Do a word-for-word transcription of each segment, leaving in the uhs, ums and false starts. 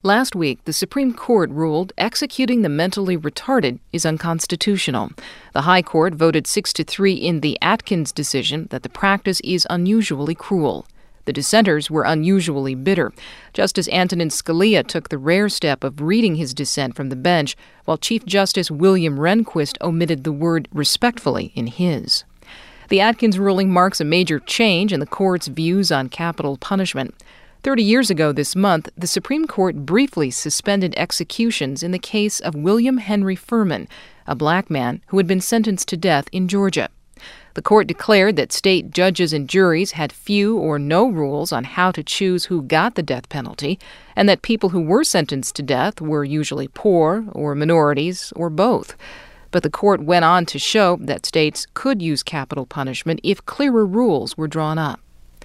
Last week, the Supreme Court ruled executing the mentally retarded is unconstitutional. The High Court voted six to three in the Atkins decision that the practice is unusually cruel. The dissenters were unusually bitter. Justice Antonin Scalia took the rare step of reading his dissent from the bench, while Chief Justice William Rehnquist omitted the word respectfully in his. The Atkins ruling marks a major change in the court's views on capital punishment. Thirty years ago this month, the Supreme Court briefly suspended executions in the case of William Henry Furman, a black man who had been sentenced to death in Georgia. The court declared that state judges and juries had few or no rules on how to choose who got the death penalty, and that people who were sentenced to death were usually poor or minorities or both. But the court went on to show that states could use capital punishment if clearer rules were drawn up.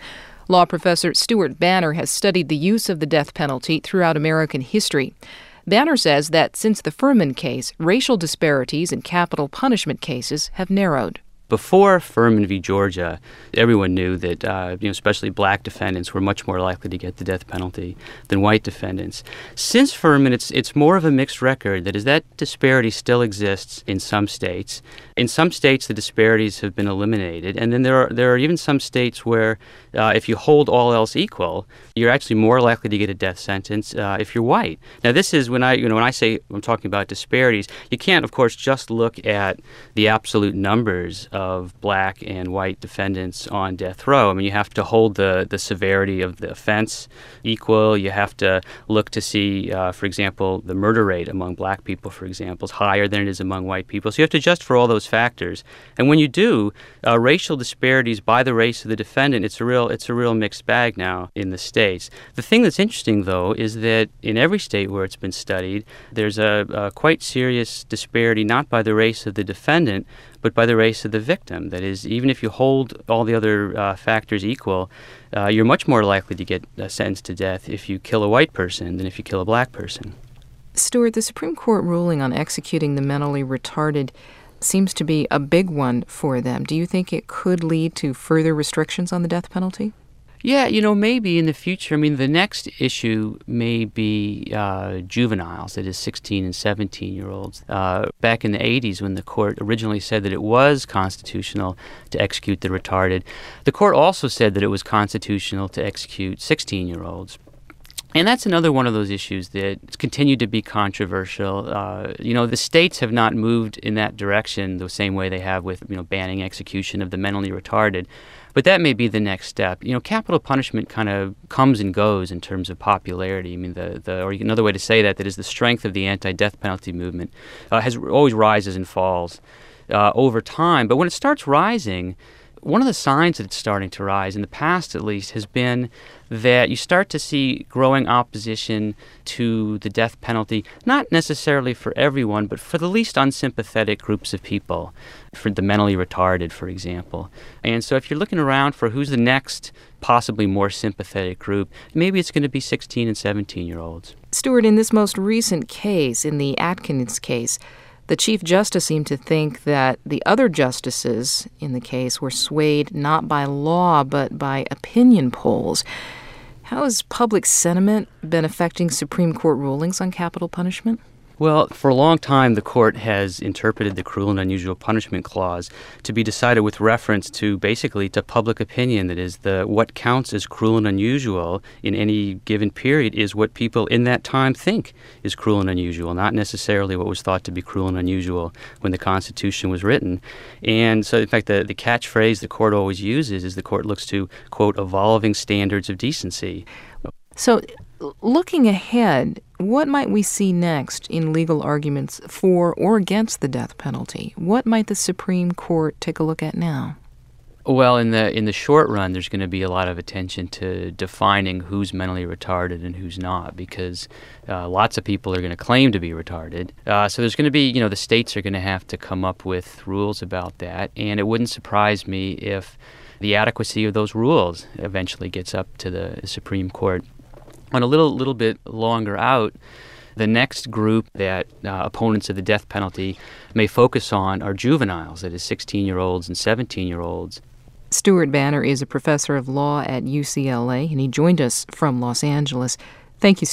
Law professor Stuart Banner has studied the use of the death penalty throughout American history. Banner says that since the Furman case, racial disparities in capital punishment cases have narrowed. Before Furman v. Georgia, everyone knew that, uh, you know, especially black defendants were much more likely to get the death penalty than white defendants. Since Furman, it's it's more of a mixed record. That is, that disparity still exists in some states. In some states, the disparities have been eliminated, and then there are there are even some states where, uh, if you hold all else equal, you're actually more likely to get a death sentence uh, if you're white. Now, this is when I you know when I say I'm talking about disparities, you can't, of course, just look at the absolute numbers of black and white defendants on death row. I mean, you have to hold the, the severity of the offense equal. You have to look to see, uh, for example, the murder rate among black people, for example, is higher than it is among white people. So you have to adjust for all those factors. And when you do, uh, racial disparities by the race of the defendant, it's a real it's a real mixed bag now in the states. The thing that's interesting, though, is that in every state where it's been studied, there's a, a quite serious disparity not by the race of the defendant, but by the race of the victim. That is, even if you hold all the other uh, factors equal, uh, you're much more likely to get uh, sentenced to death if you kill a white person than if you kill a black person. Stuart, the Supreme Court ruling on executing the mentally retarded seems to be a big one for them. Do you think it could lead to further restrictions on the death penalty? Yeah, you know, maybe in the future. I mean, the next issue may be uh, juveniles, that is sixteen and seventeen-year-olds. Uh, back in the eighties, when the court originally said that it was constitutional to execute the retarded, the court also said that it was constitutional to execute sixteen-year-olds. And that's another one of those issues that continued to be controversial. Uh, you know, the states have not moved in that direction the same way they have with, you know, banning execution of the mentally retarded. But that may be the next step. You know, capital punishment kind of comes and goes in terms of popularity. I mean, the, the or another way to say that, that is the strength of the anti-death penalty movement uh, has always rises and falls uh, over time. But when it starts rising, one of the signs that it's starting to rise, in the past at least, has been that you start to see growing opposition to the death penalty, not necessarily for everyone, but for the least unsympathetic groups of people, for the mentally retarded, for example. And so if you're looking around for who's the next possibly more sympathetic group, maybe it's going to be sixteen and seventeen-year-olds. Stuart, in this most recent case, in the Atkins case, the Chief Justice seemed to think that the other justices in the case were swayed not by law but by opinion polls. How has public sentiment been affecting Supreme Court rulings on capital punishment? Well, for a long time, the court has interpreted the cruel and unusual punishment clause to be decided with reference to basically to public opinion. That is, the what counts as cruel and unusual in any given period is what people in that time think is cruel and unusual, not necessarily what was thought to be cruel and unusual when the Constitution was written. And so, in fact, the, the catchphrase the court always uses is the court looks to, quote, evolving standards of decency. So, looking ahead, what might we see next in legal arguments for or against the death penalty? What might the Supreme Court take a look at now? Well, in the in the short run, there's going to be a lot of attention to defining who's mentally retarded and who's not, because uh, lots of people are going to claim to be retarded. Uh, so there's going to be, you know, the states are going to have to come up with rules about that, and it wouldn't surprise me if the adequacy of those rules eventually gets up to the Supreme Court. On a little little bit longer out, the next group that uh, opponents of the death penalty may focus on are juveniles, that is sixteen-year-olds and seventeen-year-olds. Stuart Banner is a professor of law at U C L A, and he joined us from Los Angeles. Thank you, Stuart.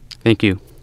Thank you.